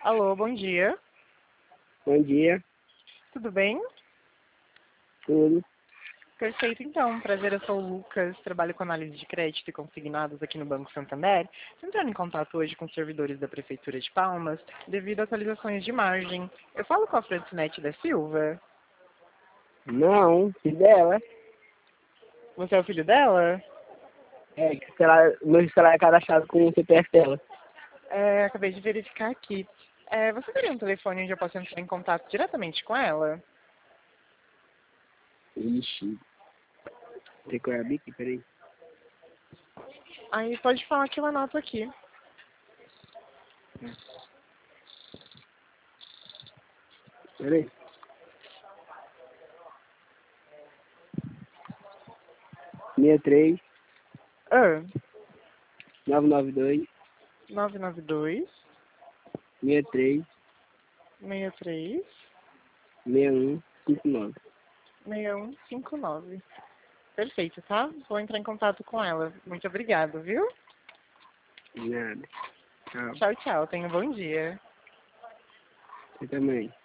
Alô, bom dia. Bom dia, Tudo bem? tudo. Perfeito, então. Prazer, eu sou o Lucas, trabalho com análise de crédito e consignados aqui no Banco Santander. Estou entrando em contato hoje com os servidores da Prefeitura de Palmas devido a atualizações de margem. Eu falo com a Francinete da Silva. Não, filho dela. Você é o filho dela? É, que meu celular é cadastrado com o CPF dela. Acabei de verificar aqui. Você teria um telefone onde eu possa entrar em contato diretamente com ela? Ixi, tem que abrir aqui, peraí. Aí pode falar que eu anoto aqui. Peraí. 63 Ah, 992 992 63 63 6159. 6159. Perfeito, tá? Vou entrar em contato com ela. Muito obrigado, viu? De nada. Tchau. Tchau, tchau. Tenha um bom dia. Você também.